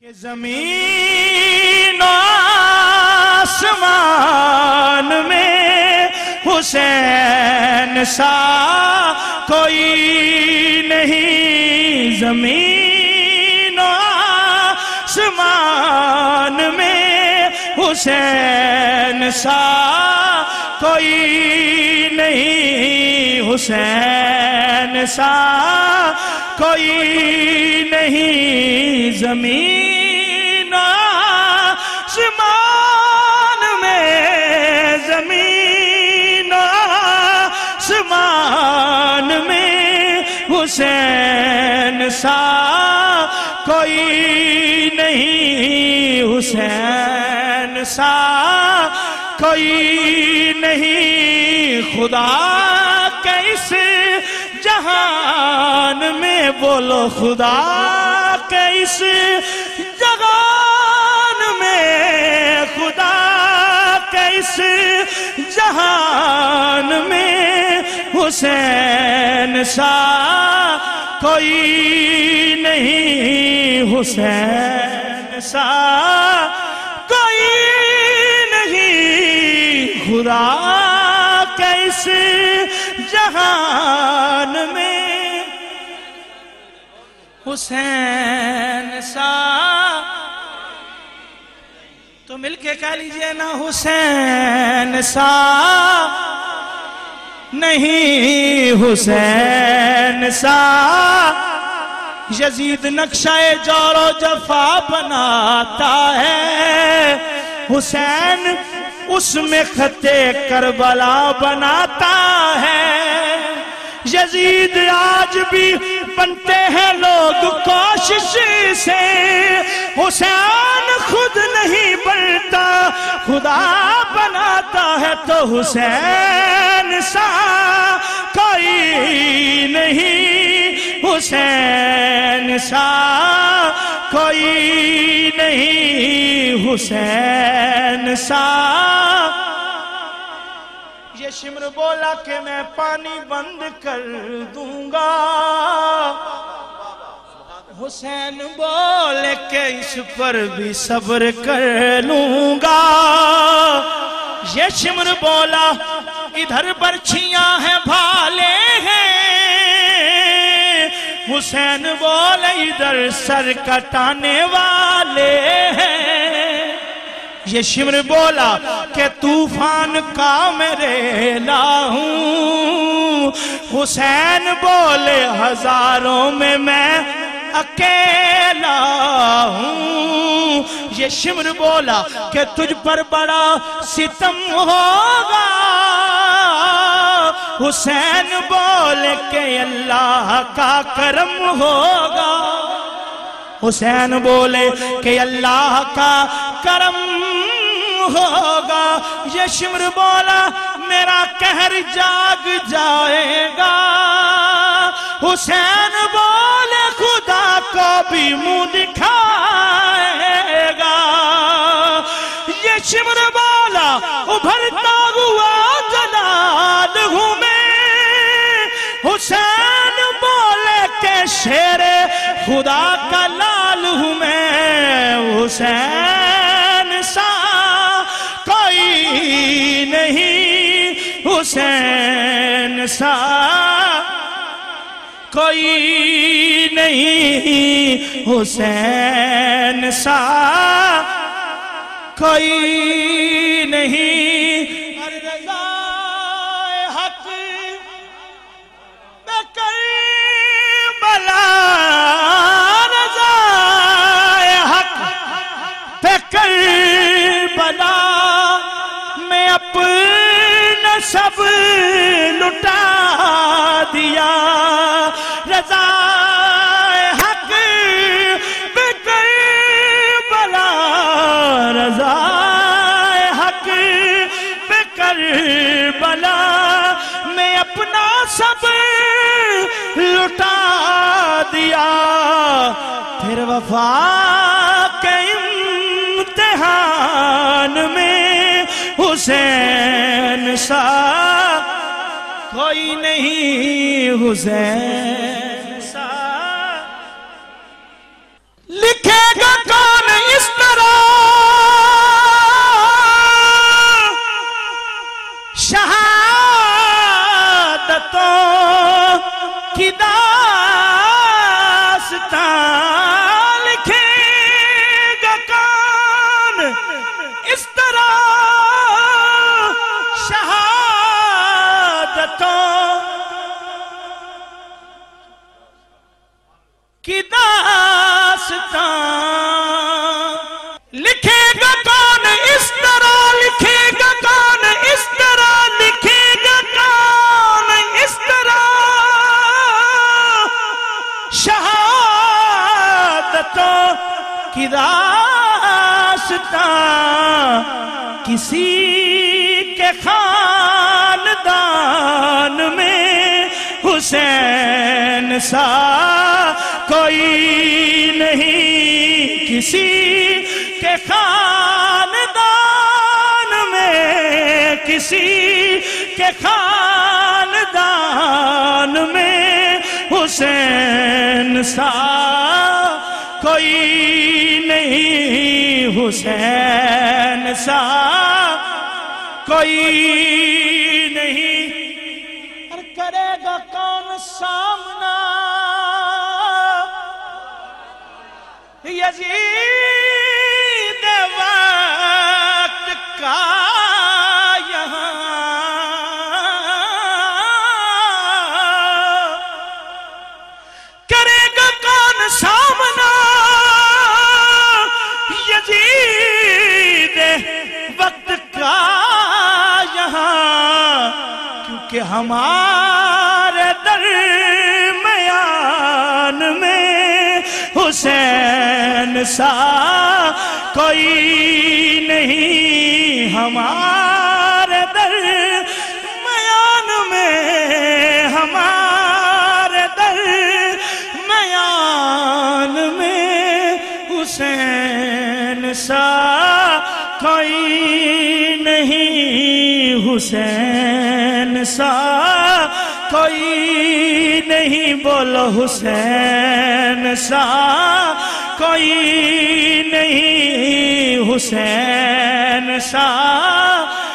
زمین و آسمان میں حسین سا کوئی نہیں، زمین و آسمان میں حسین سا کوئی نہیں، حسین سا کوئی نہیں، زمین آسمان میں، زمین آسمان میں حسین سا کوئی نہیں، حسین سا کوئی نہیں، خدا کے اس جہان میں، بولو خدا کے اس جہان میں، خدا کے اس جہان میں حسین سا کوئی نہیں، حسین سا کوئی نہیں، خدا کے اس جہان میں حسین سا، تو مل کے کہہ لیجئے نا، حسین سا نہیں، حسین سا یزید نقشہ جور و جفا بناتا ہے، حسین اس میں خط کربلا بناتا ہے، یزید آج بھی بنتے ہیں لوگ کوشش سے، حسین خود نہیں بنتا خدا بناتا ہے، تو حسین سا کوئی نہیں، حسین سا کوئی نہیں، حسین سا۔ یہ شمر بولا کہ میں پانی بند کر دوں گا، حسین بولے کہ اس پر بھی صبر کر لوں گا، یہ شمر بولا ادھر برچھیاں ہیں بھالے ہیں، حسین بولے ادھر سر کٹانے والے ہیں، یہ شمر بولا کہ طوفان کا میرے لاہوں، حسین بولے ہزاروں میں اکیلا ہوں، یہ شمر بولا کہ تجھ پر بڑا ستم ہوگا، حسین بولے کہ اللہ کا کرم ہوگا، حسین بولے کہ اللہ کا کرم ہوگا، یہ شمر بولا میرا قہر جاگ جائے گا، حسین بولے خدا کو بھی منہ دکھائے گا، یہ شمر بولا ابھرتا ہوا جلال ہوں میں، حسین بولے کہ شیر خدا کا لال ہوں میں، حسین سا کوئی نہیں، حسین سا کوئی نہیں، حسین سا کوئی نہیں، رضا حق بے کربلا، رضا حق بے کربلا میں اپنا سب لٹا دیا، رضا حق بے کربلا، رضا حق بے کربلا میں اپنا سب لٹا دیا، پھر وفا کے امتحان میں حسین سا کوئی نہیں، حسین سا لکھے گا کون داستان کسی کے خاندان میں حسین سا کوئی نہیں، کسی کے خاندان میں، کسی کے خاندان میں حسین سا کوئی نہیں، حسین سا کوئی نہیں۔ اور کرے گا کون سامنا یزید وقت کا یہاں، کرے گا کون سامنا یزید وقت کا یہاں، کیونکہ ہمارے درمیان میں حسین سا کوئی نہیں، ہمارے درمیان میں، ہمارے درمیان میں حسین سا کوئی نہیں، حسین سا کوئی نہیں، بولو حسین سا کوئی نہیں، حسین سا